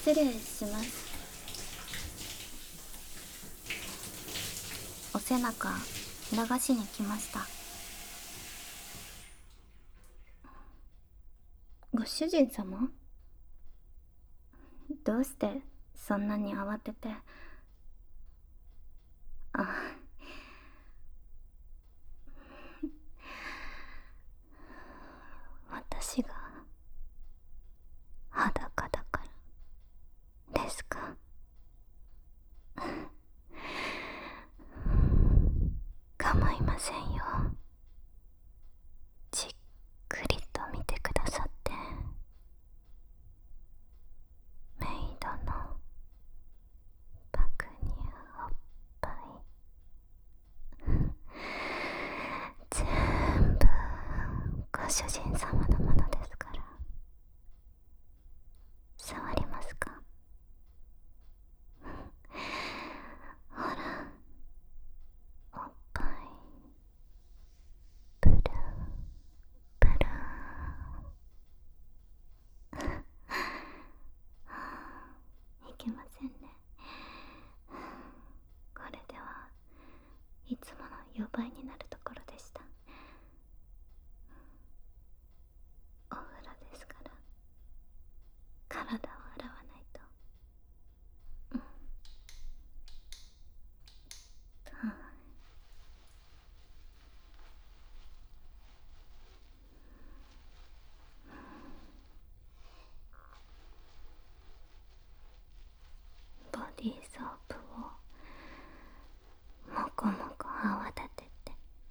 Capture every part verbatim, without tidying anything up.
失礼します。お背中流しに来ました。ご主人様？どうしてそんなに慌てて。あ、私が裸だからですか？構いませんよ。じっくりと見てくださって。メイドの爆乳おっぱい全部ご主人様のものですから。触りますか？ほら、おっぱいブルーブルーいけませんね。これではいつものよばいになるところでした。お風呂ですから体を洗わないと。うん、はあ、ボディーソープをもこもこ泡立てて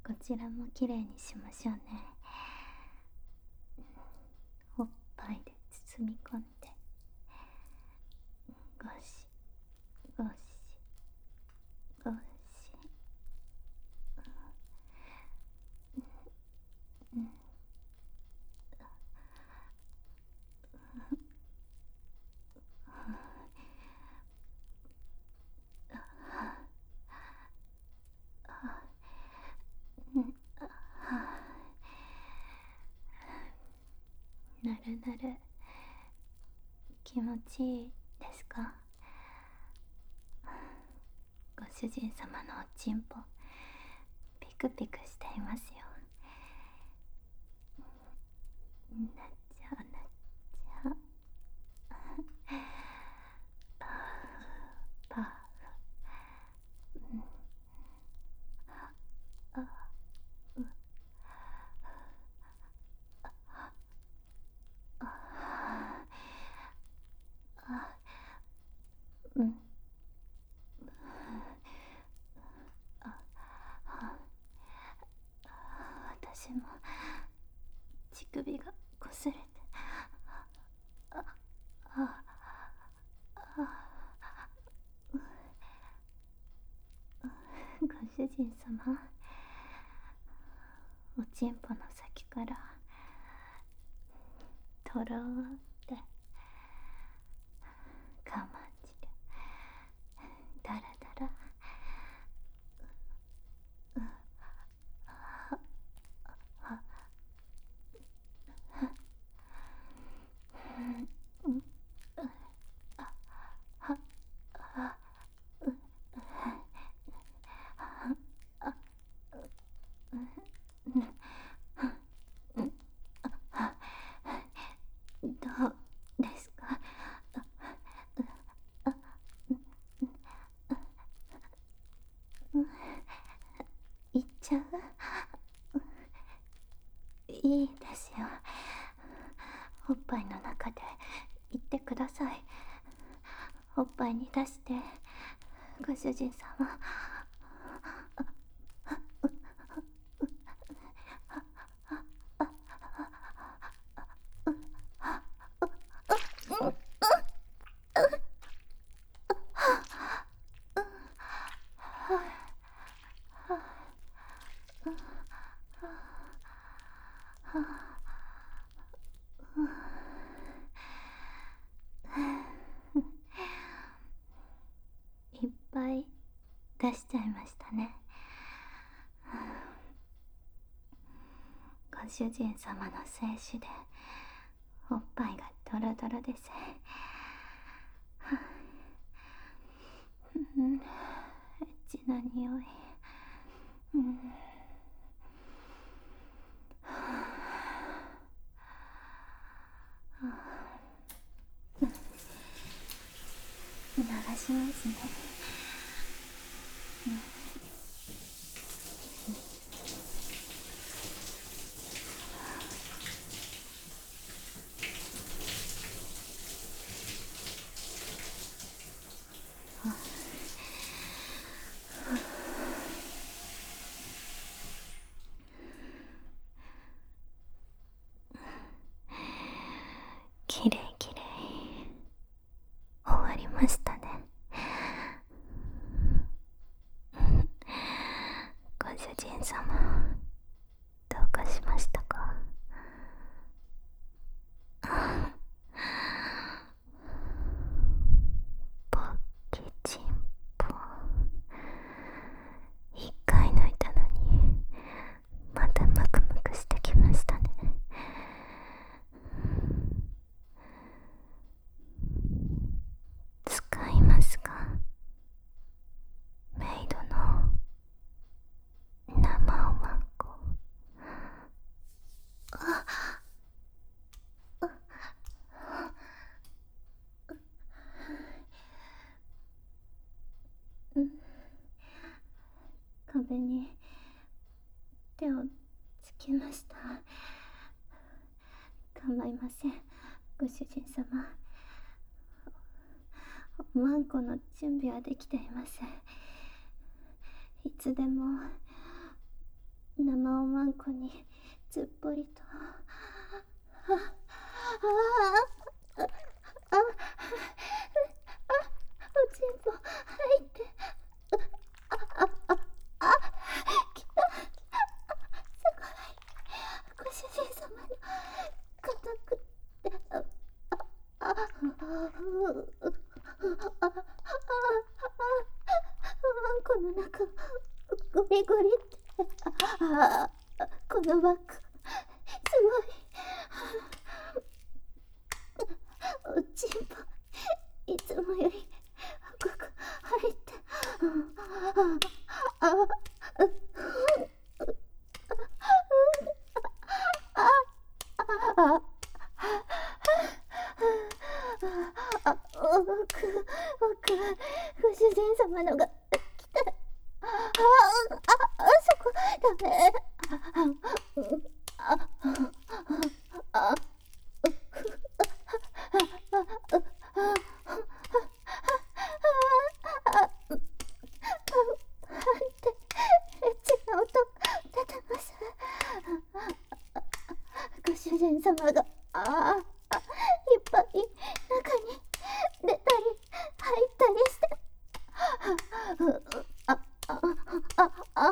こちらもきれいにしましょうね。おっぱいで包み込んで、ゴシゴシゴシ。うん、なるなる。気持ちいいですか？ご主人様のおちんぽピクピクしていますよ。なっちゃうなっちゃう。パフパフ。うん、あうああうん、私も乳首がこすれて、ああご主人様、おちんぽの先からとろーって感じる。だらだら。どうですか？いっちゃう？いいですよ。おっぱいの中で言ってください。おっぱいに出して、ご主人様。いっぱい出しちゃいましたね。ご主人様の精子でおっぱいがドロドロです。うん、エッチな匂い。うん、流しますね。うん、きれいきれい。終わりましたね。ご主人様、どうかしましたか？ポッキチンポ。一回抜いたのにまたムクムクしてきましたね。使いますか？メイドの生おまんこ。うん、壁に手をつけました。構いません、ご主人様。おまんこの準備はできています。いつでも流んこにずっぽりと。ああああああおちんぽ入って。ああああきた。すごい。ご主人様の硬くってあああああああんこの中ゴリゴリって。ああこのバッグすごい。おちんぽいつもより深く入って。ああああああ奥奥ご主人様のが来た。あああそこダメ。あああご主人様がああいっぱい中に出たり入ったりして。あああああ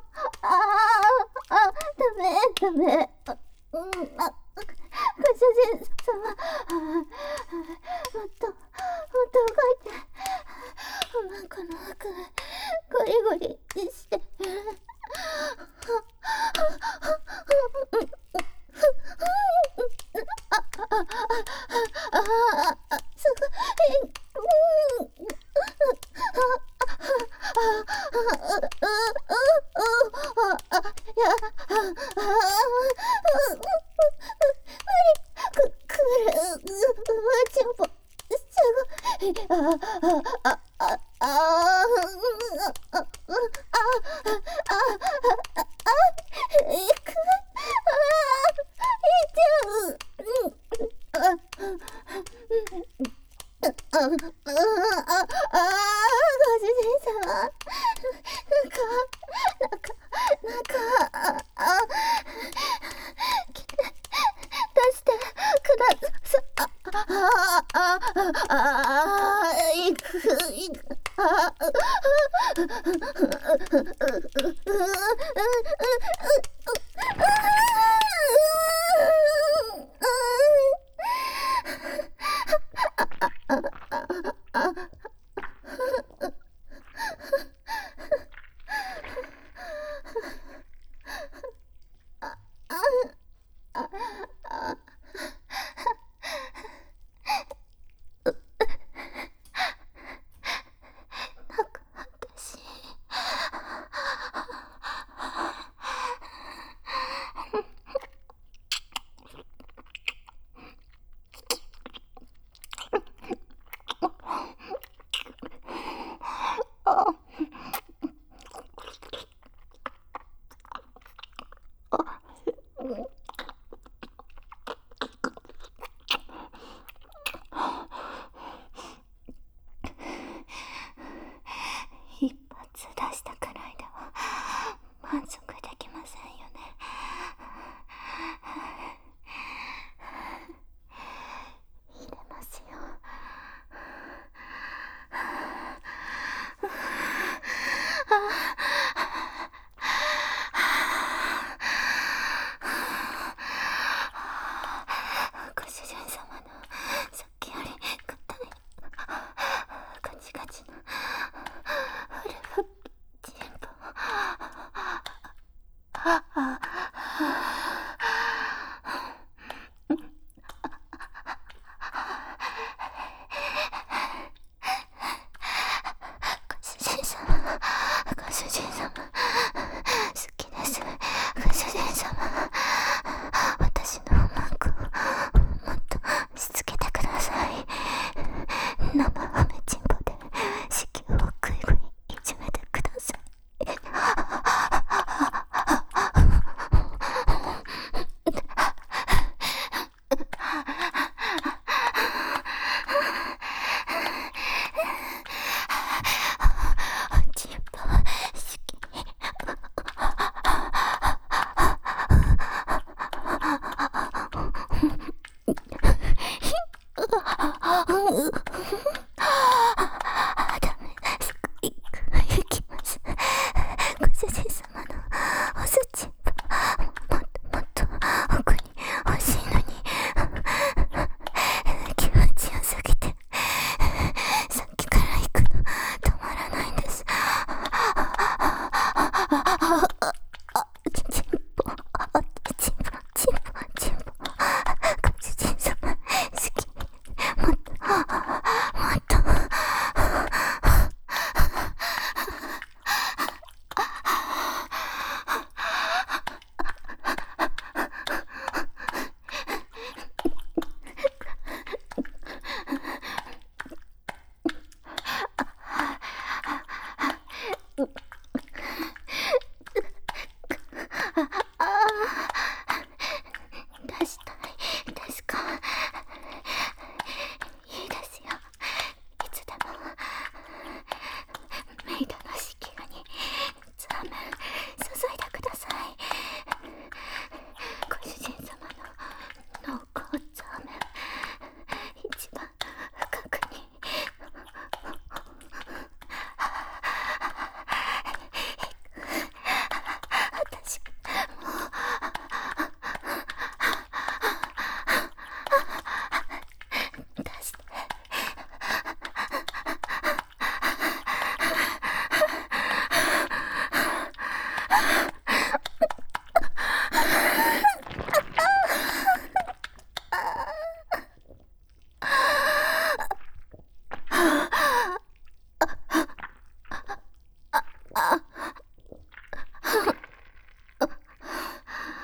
あダメダメ。うんあご主人様もっともっと動いて。なんかの奥ゴリゴリして。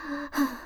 は